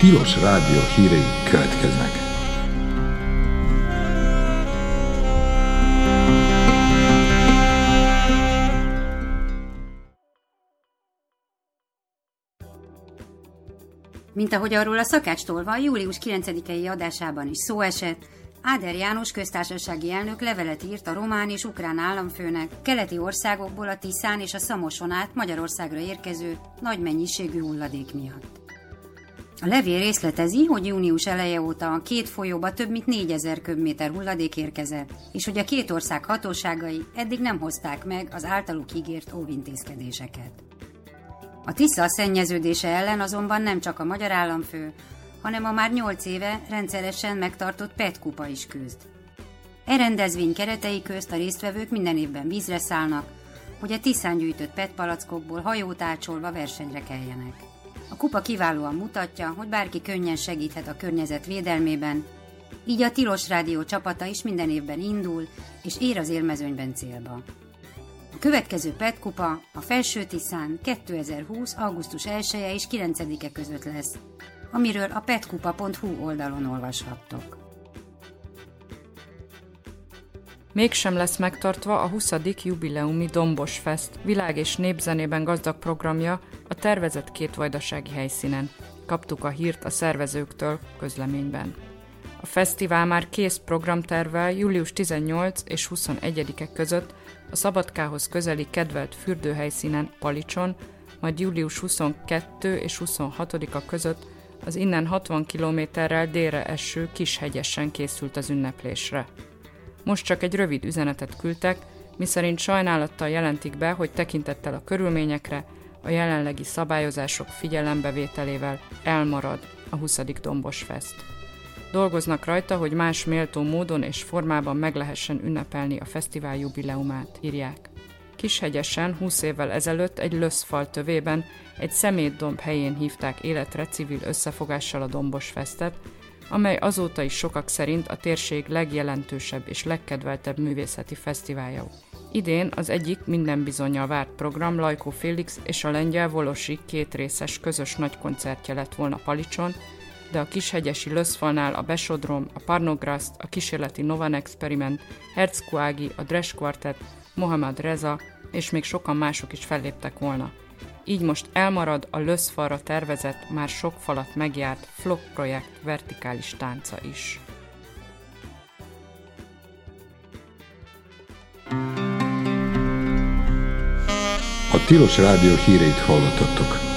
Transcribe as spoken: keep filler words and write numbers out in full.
Tilos Rádió hírei következnek. Mint ahogy arról a Szakács Tolva július kilencedikei adásában is szó esett, Áder János köztársasági elnök levelet írt a román és ukrán államfőnek keleti országokból a Tiszán és a Szamoson át Magyarországra érkező nagy mennyiségű hulladék miatt. A levél részletezi, hogy június eleje óta a két folyóba több mint négyezer köbméter hulladék érkezett, és hogy a két ország hatóságai eddig nem hozták meg az általuk ígért óvintézkedéseket. A Tisza szennyeződése ellen azonban nem csak a magyar államfő, hanem a már nyolc éve rendszeresen megtartott pé e té kupa is küzd. E rendezvény keretei közt a résztvevők minden évben vízre szállnak, hogy a Tiszán gyűjtött pé e té palackokból hajót ácsolva versenyre keljenek. A kupa kiválóan mutatja, hogy bárki könnyen segíthet a környezet védelmében, így a Tilos Rádió csapata is minden évben indul, és ér az élmezőnyben célba. A következő pé e té kupa a Felső Tiszán kétezer-húsz. augusztus elseje és kilencedike között lesz, amiről a petkupa pont hu oldalon olvashattok. Mégsem lesz megtartva a huszadik jubileumi Dombos Fest világ- és népzenében gazdag programja a tervezett két vajdasági helyszínen. Kaptuk a hírt a szervezőktől közleményben. A fesztivál már kész programtervvel július tizennyolcadika és huszonegyedike között a Szabadkához közeli kedvelt fürdőhelyszínen Palicson, majd július huszonkettedike és huszonhatodika között az innen hatvan kilométerrel délre eső Kishegyesen készült az ünneplésre. Most csak egy rövid üzenetet küldtek, miszerint sajnálattal jelentik be, hogy tekintettel a körülményekre, a jelenlegi szabályozások figyelembevételével elmarad a huszadik Dombos Fest. Dolgoznak rajta, hogy más méltó módon és formában meg lehessen ünnepelni a fesztivál jubileumát, írják. Kishegyesen húsz évvel ezelőtt egy löszfal tövében, egy szemétdomb helyén hívták életre civil összefogással a Dombos Festet, amely azóta is sokak szerint a térség legjelentősebb és legkedveltebb művészeti fesztiválja. Idén az egyik minden bizonnyal várt program Lajkó Félix és a lengyel Volosi kétrészes közös nagykoncertje lett volna Palicson, de a kishegyesi löszfalnál a Besodrom, a Parnograszt, a kísérleti Novan Experiment, Herceg-Kuági, a Dres Quartet, Mohammad Reza és még sokan mások is felléptek volna. Így most elmarad a löszfalra tervezett, már sok falat megjárt Flock projekt vertikális tánca is. A Tilos Rádió híreit hallottatok.